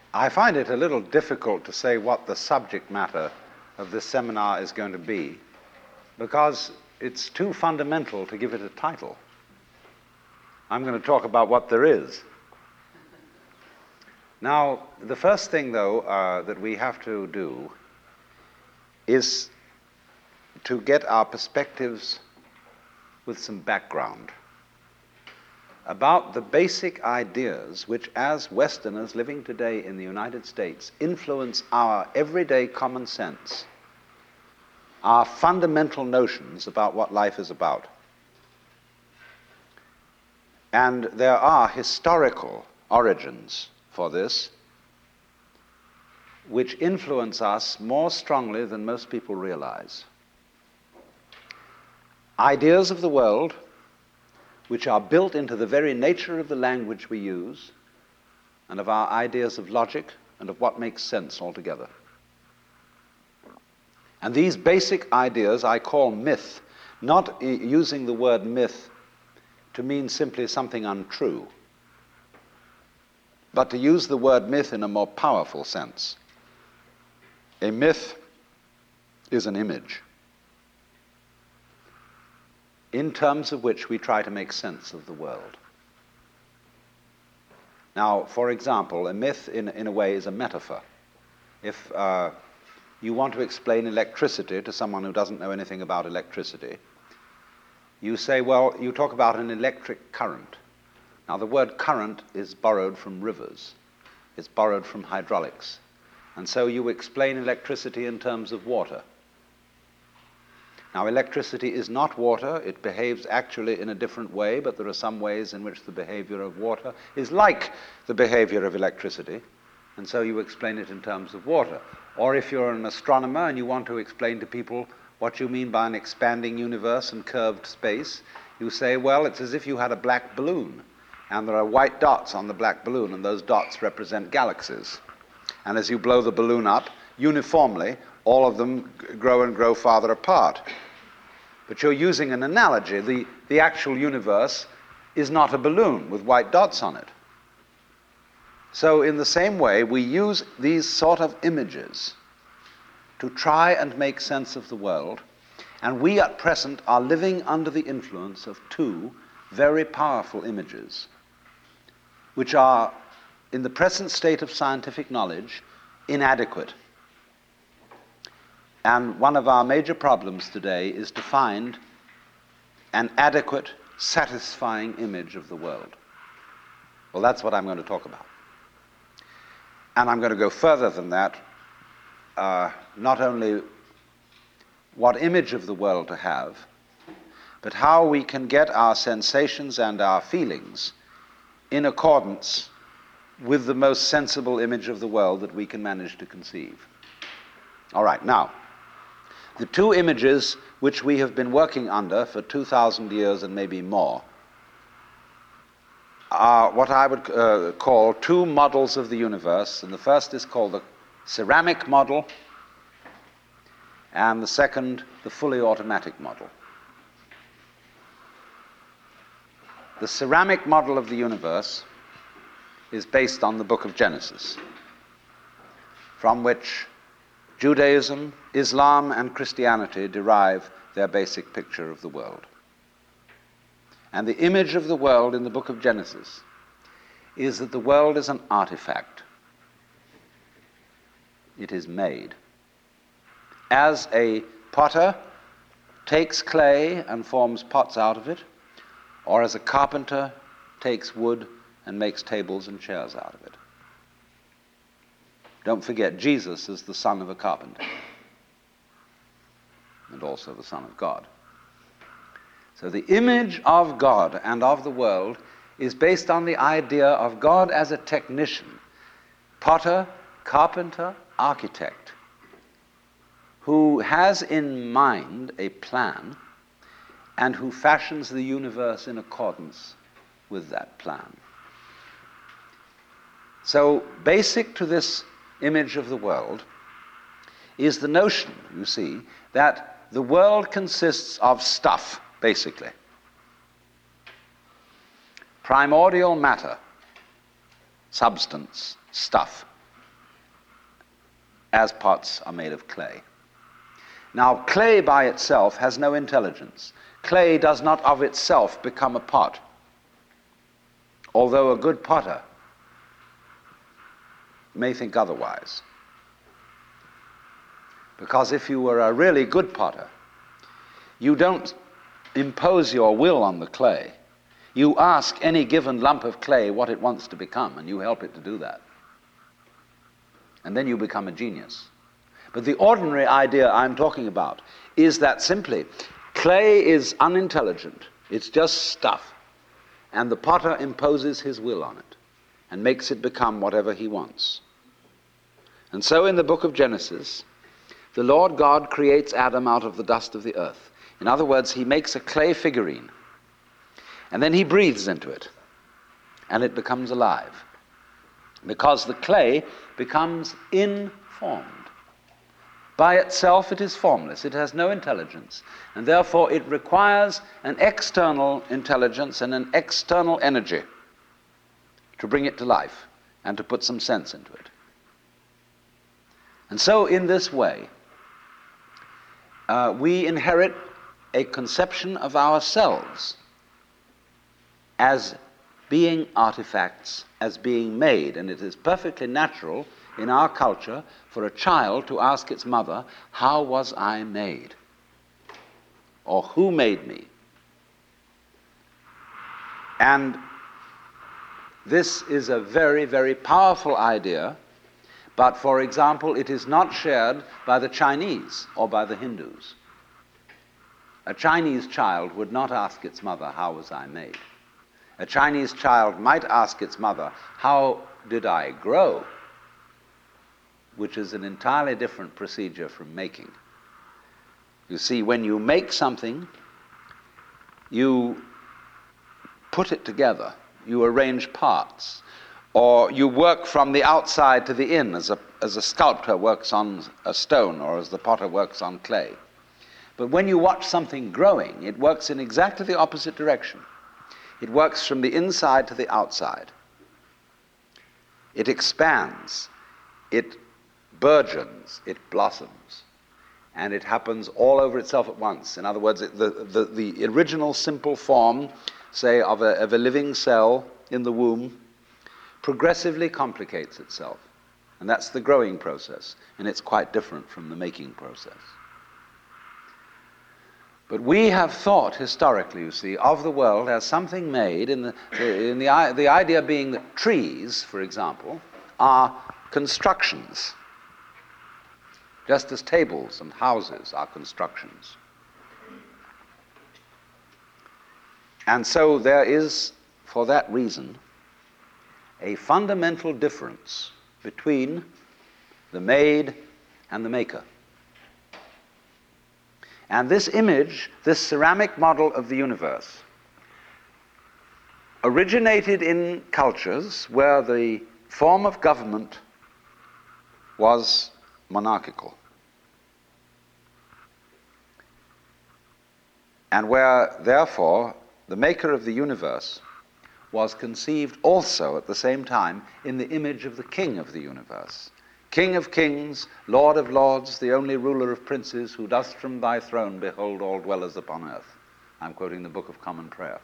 I find it a little difficult to say what the subject matter of this seminar is going to be, because it's too fundamental to give it a title. I'm going to talk about what there is. Now, the first thing, though, that we have to do is to get our perspectives with some background about the basic ideas which, as Westerners living today in the United States, influence our everyday common sense, our fundamental notions about what life is about. And there are historical origins for this which influence us more strongly than most people realize. Ideas of the world which are built into the very nature of the language we use and of our ideas of logic and of what makes sense altogether. And these basic ideas I call myth, not using the word myth to mean simply something untrue, but to use the word myth in a more powerful sense. A myth is an image in terms of which we try to make sense of the world. Now, for example, a myth in a way is a metaphor. If you want to explain electricity to someone who doesn't know anything about electricity, you say, well, you talk about an electric current. Now, the word current is borrowed from rivers. It's borrowed from hydraulics. And so you explain electricity in terms of water. Now, electricity is not water. It behaves actually in a different way, but there are some ways in which the behavior of water is like the behavior of electricity, and so you explain it in terms of water. Or if you're an astronomer and you want to explain to people what you mean by an expanding universe and curved space, you say, well, it's as if you had a black balloon, and there are white dots on the black balloon, and those dots represent galaxies. And as you blow the balloon up, uniformly, all of them grow and grow farther apart. But you're using an analogy. The actual universe is not a balloon with white dots on it. So in the same way, we use these sort of images to try and make sense of the world, and we at present are living under the influence of two very powerful images, which are, in the present state of scientific knowledge, inadequate. And one of our major problems today is to find an adequate, satisfying image of the world. Well, that's what I'm going to talk about. And I'm going to go further than that, not only what image of the world to have, but how we can get our sensations and our feelings in accordance with the most sensible image of the world that we can manage to conceive. All right, now, the two images which we have been working under for 2,000 years and maybe more are what I would call two models of the universe, and the first is called the ceramic model, and the second, the fully automatic model. The ceramic model of the universe is based on the book of Genesis, from which Judaism, Islam, and Christianity derive their basic picture of the world. And the image of the world in the book of Genesis is that the world is an artifact. It is made. As a potter takes clay and forms pots out of it, or as a carpenter takes wood and makes tables and chairs out of it. Don't forget, Jesus is the son of a carpenter and also the Son of God. So the image of God and of the world is based on the idea of God as a technician, potter, carpenter, architect, who has in mind a plan and who fashions the universe in accordance with that plan. So basic to this image of the world is the notion, you see, that the world consists of stuff, basically. Primordial matter, substance, stuff. as pots are made of clay. Now, clay by itself has no intelligence. Clay does not of itself become a pot, although a good potter may think otherwise. Because if you were a really good potter, you don't impose your will on the clay. You ask any given lump of clay what it wants to become, and you help it to do that. And then you become a genius. But the ordinary idea I'm talking about is that simply clay is unintelligent. It's just stuff. And the potter imposes his will on it and makes it become whatever he wants. And so in the book of Genesis, the Lord God creates Adam out of the dust of the earth. In other words, he makes a clay figurine, and then he breathes into it, and it becomes alive, because the clay becomes informed. By itself it is formless, it has no intelligence, and therefore it requires an external intelligence and an external energy to bring it to life and to put some sense into it. And so in this way, we inherit a conception of ourselves as being artifacts, as being made. And it is perfectly natural in our culture for a child to ask its mother, "How was I made?" Or "Who made me?" And this is a very, very powerful idea, but for example, it is not shared by the Chinese or by the Hindus. A Chinese child would not ask its mother, "How was I made?" A Chinese child might ask its mother, "How did I grow?" Which is an entirely different procedure from making. You see, when you make something, you put it together, you arrange parts, or you work from the outside to the in, as a sculptor works on a stone or as the potter works on clay. But when you watch something growing, it works in exactly the opposite direction. It works from the inside to the outside. It expands, it burgeons, it blossoms, and it happens all over itself at once. In other words, the original simple form, say, of a living cell in the womb, progressively complicates itself. And that's the growing process, and it's quite different from the making process. But we have thought historically, you see, of the world as something made, the idea being that trees, for example, are constructions, just as tables and houses are constructions. And so there is, for that reason, a fundamental difference between the made and the maker. And this image, this ceramic model of the universe, originated in cultures where the form of government was monarchical, and where, therefore, the maker of the universe was conceived also at the same time in the image of the king of the universe. King of kings, Lord of lords, the only ruler of princes, who dost from thy throne behold all dwellers upon earth. I'm quoting the Book of Common Prayer.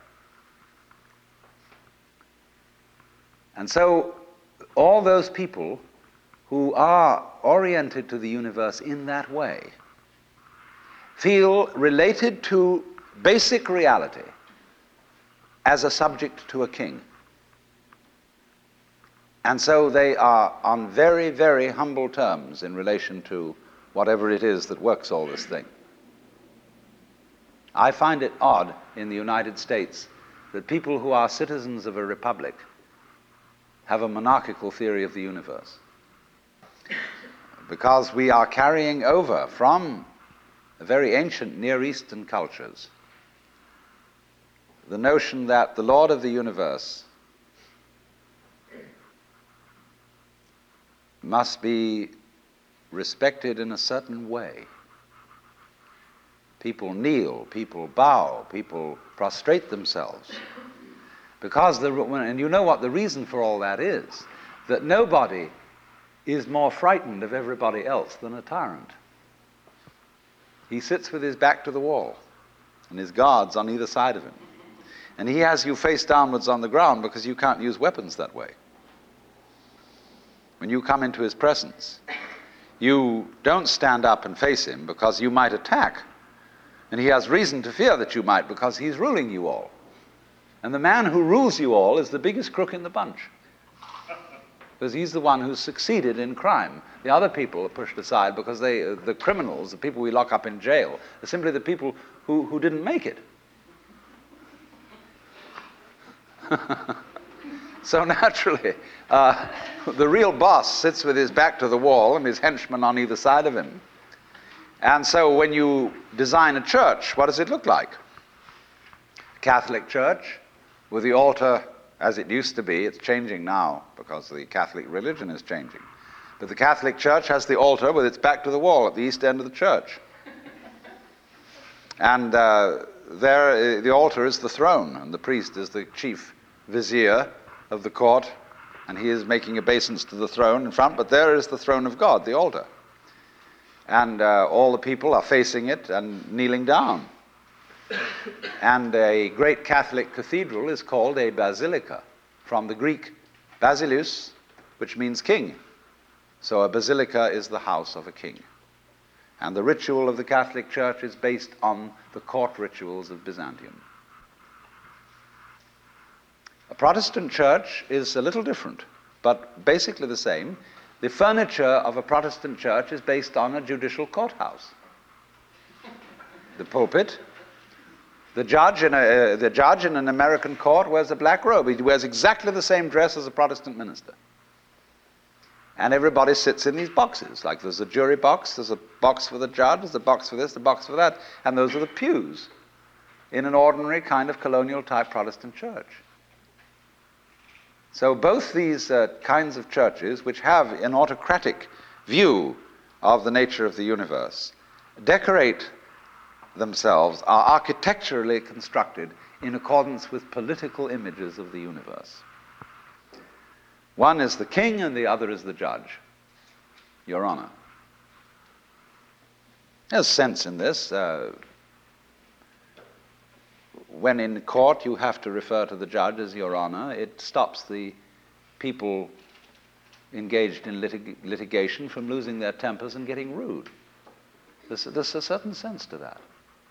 And so all those people who are oriented to the universe in that way feel related to basic reality as a subject to a king. And so they are on very, very humble terms in relation to whatever it is that works all this thing. I find it odd in the United States that people who are citizens of a republic have a monarchical theory of the universe, because we are carrying over from very ancient Near Eastern cultures the notion that the Lord of the universe must be respected in a certain way. People kneel, people bow, people prostrate themselves. Because and you know what the reason for all that is, that nobody is more frightened of everybody else than a tyrant. He sits with his back to the wall, and his guards on either side of him. And he has you face downwards on the ground because you can't use weapons that way. When you come into his presence, you don't stand up and face him because you might attack. And he has reason to fear that you might because he's ruling you all. And the man who rules you all is the biggest crook in the bunch. Because he's the one who's succeeded in crime. The other people are pushed aside because the criminals, the people we lock up in jail, are simply the people who didn't make it. So naturally, the real boss sits with his back to the wall and his henchmen on either side of him. And so when you design a church, what does it look like? Catholic church with the altar as it used to be. It's changing now because the Catholic religion is changing. But the Catholic church has the altar with its back to the wall at the east end of the church. And there, the altar is the throne, and the priest is the chief vizier of the court, and he is making obeisance to the throne in front, but there is the throne of God, the altar. And all the people are facing it and kneeling down. And a great Catholic cathedral is called a basilica, from the Greek basileus, which means king. So a basilica is the house of a king. And the ritual of the Catholic Church is based on the court rituals of Byzantium. A Protestant church is a little different, but basically the same. The furniture of a Protestant church is based on a judicial courthouse. The pulpit. The judge in an American court wears a black robe. He wears exactly the same dress as a Protestant minister. And everybody sits in these boxes. Like there's a jury box, there's a box for the judge, there's a box for this, a box for that, and those are the pews in an ordinary kind of colonial-type Protestant church. So both these kinds of churches, which have an autocratic view of the nature of the universe, decorate themselves, are architecturally constructed in accordance with political images of the universe. One is the king and the other is the judge, Your Honor. There's sense in this. When in court you have to refer to the judge as Your Honor, it stops the people engaged in litigation from losing their tempers and getting rude. There's a certain sense to that.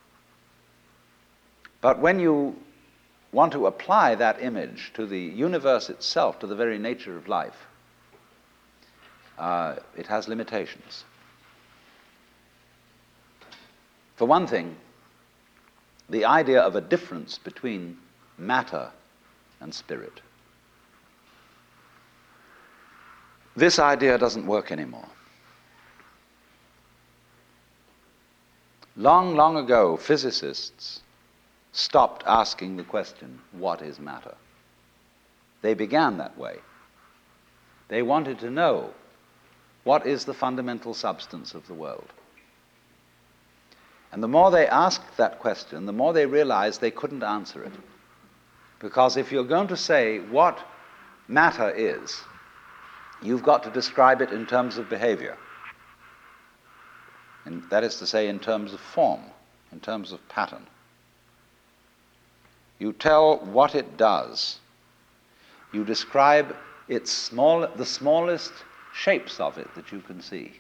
But when you want to apply that image to the universe itself, to the very nature of life, it has limitations. For one thing, the idea of a difference between matter and spirit. This idea doesn't work anymore. Long, long ago, physicists stopped asking the question, what is matter? They began that way. They wanted to know, what is the fundamental substance of the world? And the more they asked that question, the more they realized they couldn't answer it. Because if you're going to say what matter is, you've got to describe it in terms of behavior. And that is to say, in terms of form, in terms of pattern. You tell what it does. You describe the smallest shapes of it that you can see.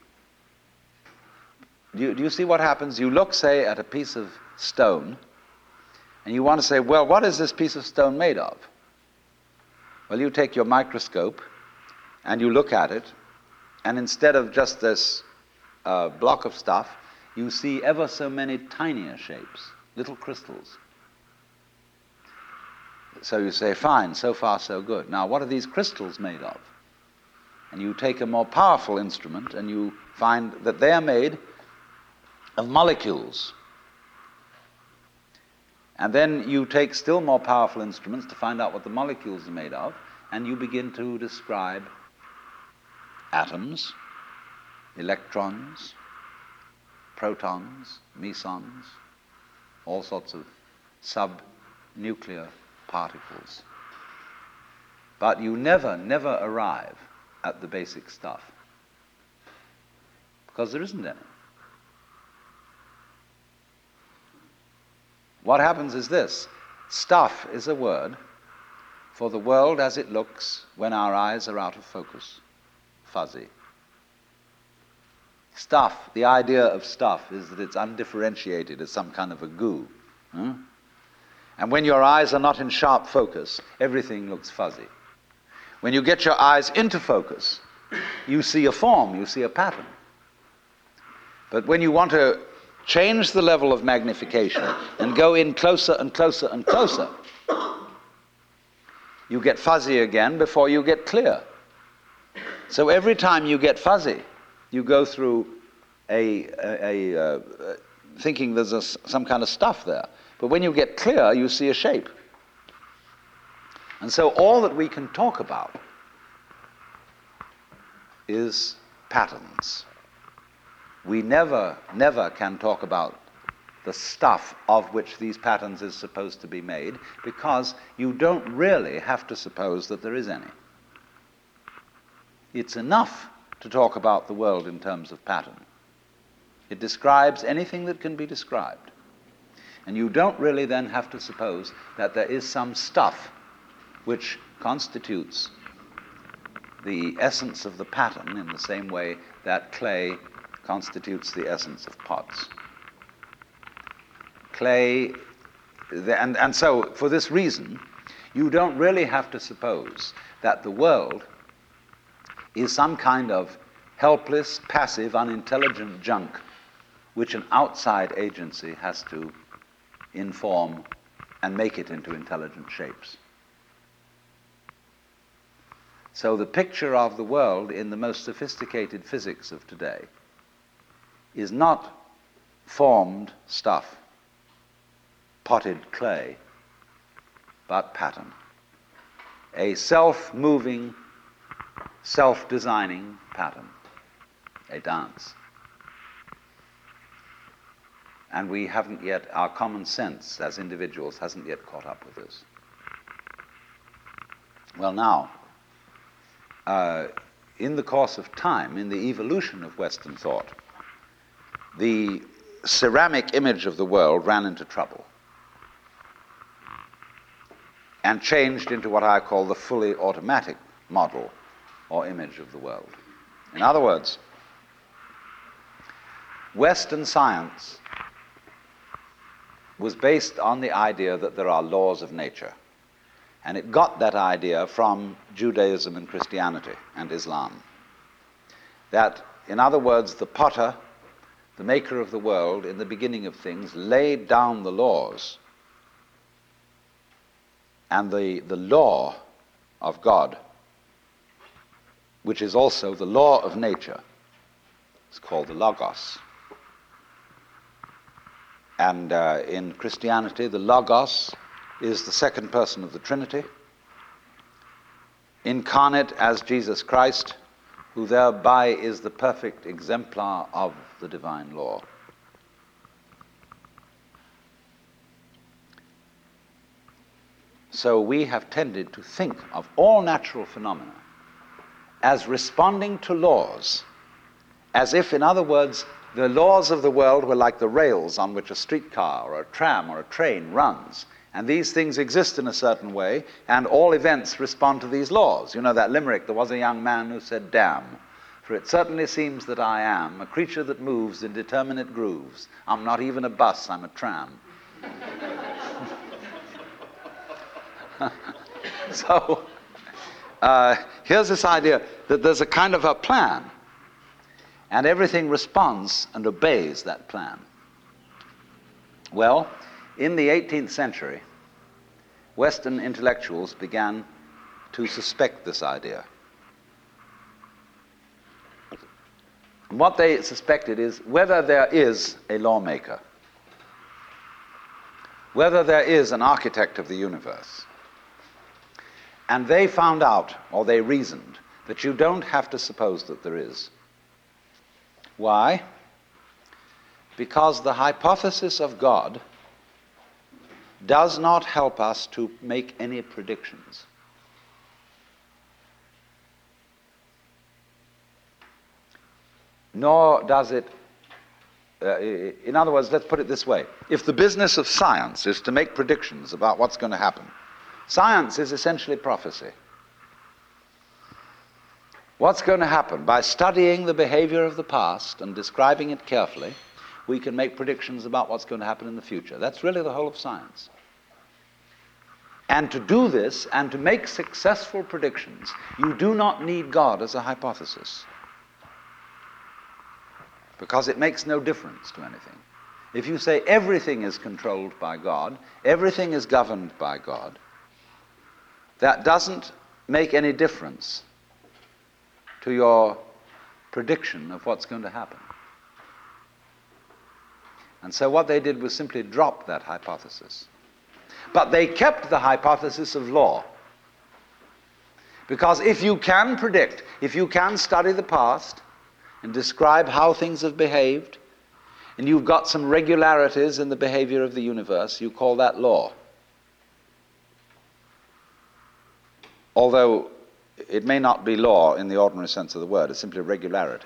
Do you see what happens? You look, say, at a piece of stone, and you want to say, well, what is this piece of stone made of? Well, you take your microscope, and you look at it, and instead of just this block of stuff, you see ever so many tinier shapes, little crystals. So you say, fine, so far so good. Now, what are these crystals made of? And you take a more powerful instrument, and you find that they are made of molecules. And then you take still more powerful instruments to find out what the molecules are made of, and you begin to describe atoms, electrons, protons, mesons, all sorts of subnuclear particles. But you never arrive at the basic stuff. because there isn't any. What happens is this: stuff is a word for the world as it looks when our eyes are out of focus, fuzzy. Stuff, the idea of stuff is that it's undifferentiated as some kind of a goo. And when your eyes are not in sharp focus, everything looks fuzzy. When you get your eyes into focus, you see a form, you see a pattern. But when you want to change the level of magnification and go in closer and closer and closer, you get fuzzy again before you get clear. So every time you get fuzzy, you go through thinking there's some kind of stuff there. But when you get clear, you see a shape. And so all that we can talk about is patterns. We never can talk about the stuff of which these patterns is supposed to be made, because you don't really have to suppose that there is any. It's enough to talk about the world in terms of pattern. It describes anything that can be described. And you don't really then have to suppose that there is some stuff which constitutes the essence of the pattern in the same way that clay constitutes the essence of pots. Clay, and so for this reason, you don't really have to suppose that the world is some kind of helpless, passive, unintelligent junk which an outside agency has to inform and make it into intelligent shapes. So the picture of the world in the most sophisticated physics of today is not formed stuff, potted clay, but pattern. A self-moving, self-designing pattern, a dance. And we haven't yet, our common sense as individuals hasn't yet caught up with this. Well, now, in the course of time, in the evolution of Western thought, the ceramic image of the world ran into trouble and changed into what I call the fully automatic model or image of the world. In other words, Western science was based on the idea that there are laws of nature. And it got that idea from Judaism and Christianity and Islam. That, in other words, the potter, the maker of the world, in the beginning of things, laid down the laws. And the law of God, which is also the law of nature, is called the Logos. And in Christianity, the Logos is the second person of the Trinity, incarnate as Jesus Christ, who thereby is the perfect exemplar of the divine law. So we have tended to think of all natural phenomena as responding to laws, as if, in other words, the laws of the world were like the rails on which a streetcar or a tram or a train runs. And these things exist in a certain way, and all events respond to these laws. You know that limerick, there was a young man who said, "Damn, for it certainly seems that I am a creature that moves in determinate grooves. I'm not even a bus, I'm a tram." So, here's this idea that there's a kind of a plan, and everything responds and obeys that plan. Well, in the 18th century, Western intellectuals began to suspect this idea. And what they suspected is whether there is a lawmaker, whether there is an architect of the universe. And they found out, or they reasoned, that you don't have to suppose that there is. Why? Because the hypothesis of God does not help us to make any predictions. nor does it, in other words, let's put it this way. If the business of science is to make predictions about what's going to happen, science is essentially prophecy. What's going to happen? By studying the behavior of the past and describing it carefully, we can make predictions about what's going to happen in the future. That's really the whole of science. And to do this, and to make successful predictions, you do not need God as a hypothesis, because it makes no difference to anything. If you say everything is controlled by God, everything is governed by God, that doesn't make any difference to your prediction of what's going to happen. And so what they did was simply drop that hypothesis. But they kept the hypothesis of law. Because if you can predict, if you can study the past and describe how things have behaved, and you've got some regularities in the behavior of the universe, you call that law. Although it may not be law in the ordinary sense of the word, it's simply regularity.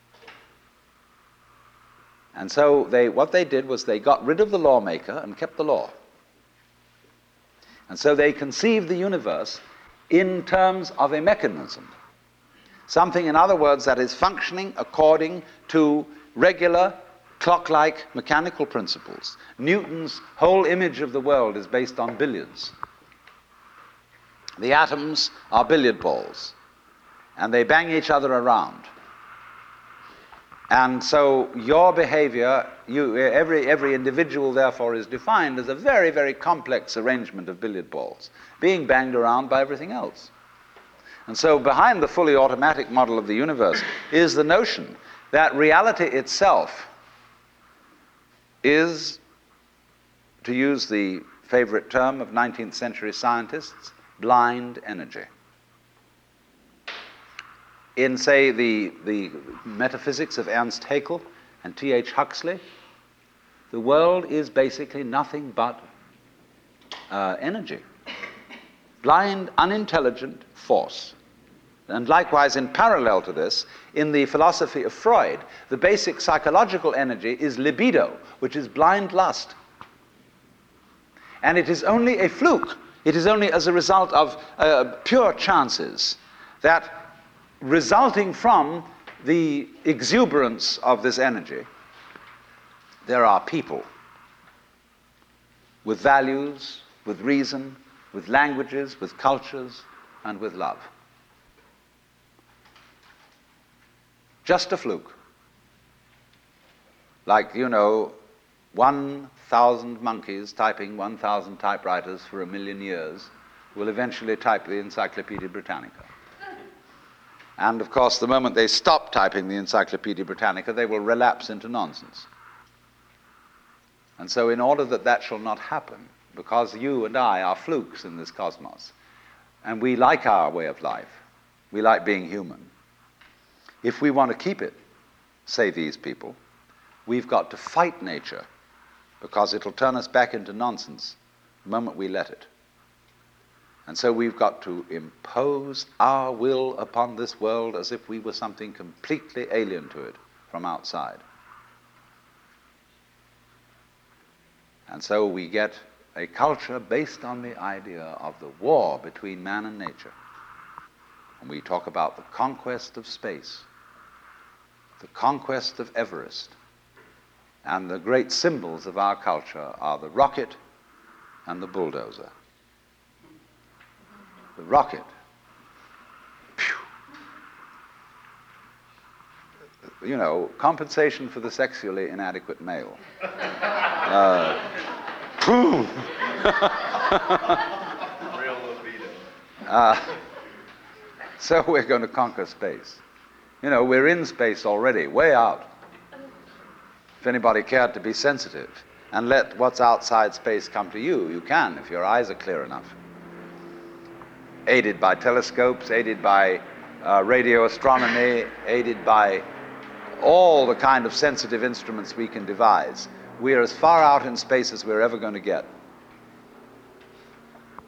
And so what they did was they got rid of the lawmaker and kept the law. And so they conceived the universe in terms of a mechanism. Something, in other words, that is functioning according to regular, clock-like mechanical principles. Newton's whole image of the world is based on billiards. The atoms are billiard balls, and they bang each other around. And so your behavior, every individual, therefore, is defined as a very, very complex arrangement of billiard balls, being banged around by everything else. And so behind the fully automatic model of the universe is the notion that reality itself is, to use the favorite term of 19th century scientists, blind energy. In, say, the metaphysics of Ernst Haeckel and T.H. Huxley, the world is basically nothing but energy. Blind, unintelligent force. And likewise, in parallel to this, in the philosophy of Freud, the basic psychological energy is libido, which is blind lust. And it is only a fluke. It is only as a result of pure chances that, resulting from the exuberance of this energy, there are people with values, with reason, with languages, with cultures, and with love. Just a fluke. Like, 1,000 monkeys typing 1,000 typewriters for 1,000,000 years will eventually type the Encyclopedia Britannica. And, of course, the moment they stop typing the Encyclopedia Britannica, they will relapse into nonsense. And so in order that that shall not happen, because you and I are flukes in this cosmos, and we like our way of life, we like being human, if we want to keep it, say these people, we've got to fight nature, because it'll turn us back into nonsense the moment we let it. And so we've got to impose our will upon this world as if we were something completely alien to it from outside. And so we get a culture based on the idea of the war between man and nature. And we talk about the conquest of space, the conquest of Everest. And the great symbols of our culture are the rocket and the bulldozer. The rocket. Compensation for the sexually inadequate male. Real libido. So we're going to conquer space. We're in space already, way out. If anybody cared to be sensitive and let what's outside space come to you, you can, if your eyes are clear enough. Aided by telescopes, aided by radio astronomy, aided by all the kind of sensitive instruments we can devise. We are as far out in space as we're ever going to get.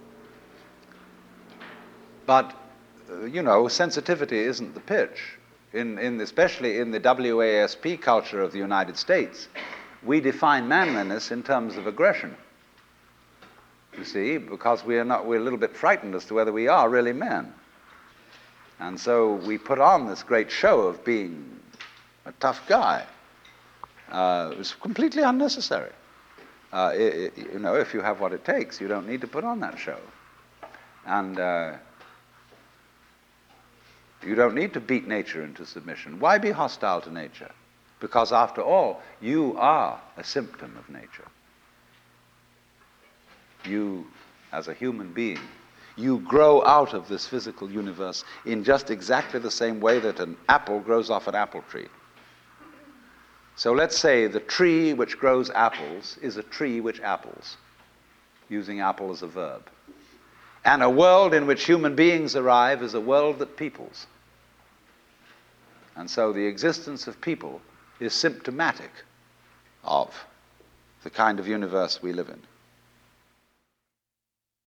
But, sensitivity isn't the pitch. especially in the WASP culture of the United States, we define manliness in terms of aggression. You see, because we're a little bit frightened as to whether we are really men. And so we put on this great show of being a tough guy. It's completely unnecessary. If you have what it takes, you don't need to put on that show. And you don't need to beat nature into submission. Why be hostile to nature? Because after all, you are a symptom of nature. You, as a human being, you grow out of this physical universe in just exactly the same way that an apple grows off an apple tree. So let's say the tree which grows apples is a tree which apples, using apple as a verb. And a world in which human beings arrive is a world that peoples. And so the existence of people is symptomatic of the kind of universe we live in.